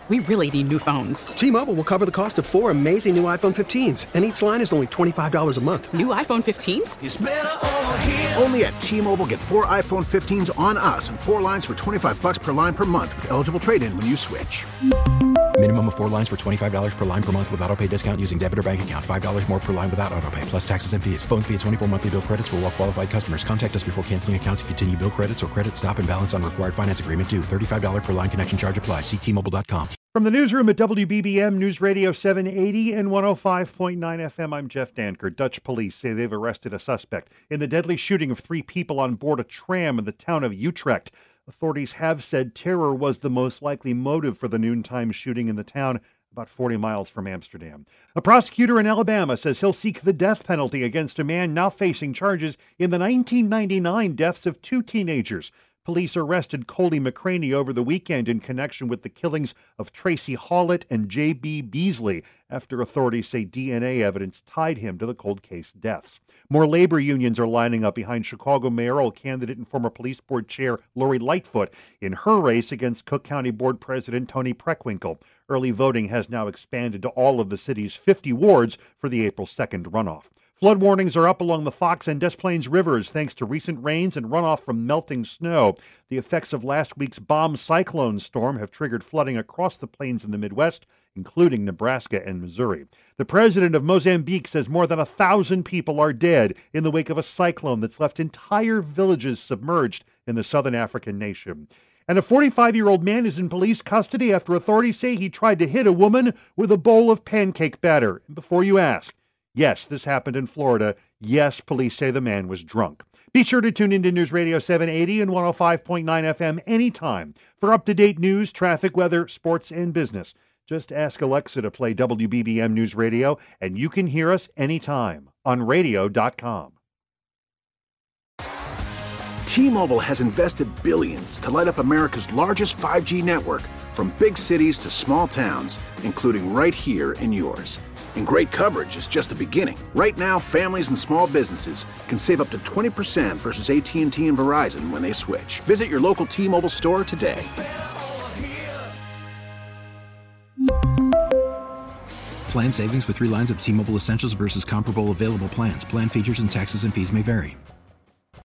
We really need new phones. T-Mobile will cover the cost of 4 amazing new iPhone 15s, and each line is only $25 a month. New iPhone 15s? It's better over here. Only at T-Mobile, get 4 iPhone 15s on us and 4 lines for $25 per line per month with eligible trade-in when you switch. Minimum of 4 lines for $25 per line per month with autopay discount using debit or bank account. $5 more per line without autopay, plus taxes and fees. Phone fee at 24 monthly bill credits for well-qualified customers. Contact us before canceling account to continue bill credits or credit stop and balance on required finance agreement due. $35 per line connection charge applies. See T-Mobile.com. From the newsroom at WBBM News Radio 780 and 105.9 FM, I'm Jeff Danker. Dutch police say they've arrested a suspect in the deadly shooting of 3 people on board a tram in the town of Utrecht. Authorities have said terror was the most likely motive for the noontime shooting in the town, about 40 miles from Amsterdam. A prosecutor in Alabama says he'll seek the death penalty against a man now facing charges in the 1999 deaths of 2 teenagers. Police arrested Coley McCraney over the weekend in connection with the killings of Tracy Hawlett and J.B. Beasley, after authorities say DNA evidence tied him to the cold case deaths. More labor unions are lining up behind Chicago mayoral candidate and former police board chair Lori Lightfoot in her race against Cook County Board President Tony Preckwinkle. Early voting has now expanded to all of the city's 50 wards for the April 2nd runoff. Flood warnings are up along the Fox and Des Plaines rivers thanks to recent rains and runoff from melting snow. The effects of last week's bomb cyclone storm have triggered flooding across the plains in the Midwest, including Nebraska and Missouri. The president of Mozambique says more than 1,000 people are dead in the wake of a cyclone that's left entire villages submerged in the southern African nation. And a 45-year-old man is in police custody after authorities say he tried to hit a woman with a bowl of pancake batter. And before you ask, yes, this happened in Florida. Yes, police say the man was drunk. Be sure to tune into News Radio 780 and 105.9 FM anytime for up-to-date news, traffic, weather, sports, and business. Just ask Alexa to play WBBM News Radio, and you can hear us anytime on radio.com. T-Mobile has invested billions to light up America's largest 5G network, from big cities to small towns, including right here in yours. And great coverage is just the beginning. Right now, families and small businesses can save up to 20% versus AT&T and Verizon when they switch. Visit your local T-Mobile store today. Plan savings with 3 lines of T-Mobile Essentials versus comparable available plans. Plan features and taxes and fees may vary.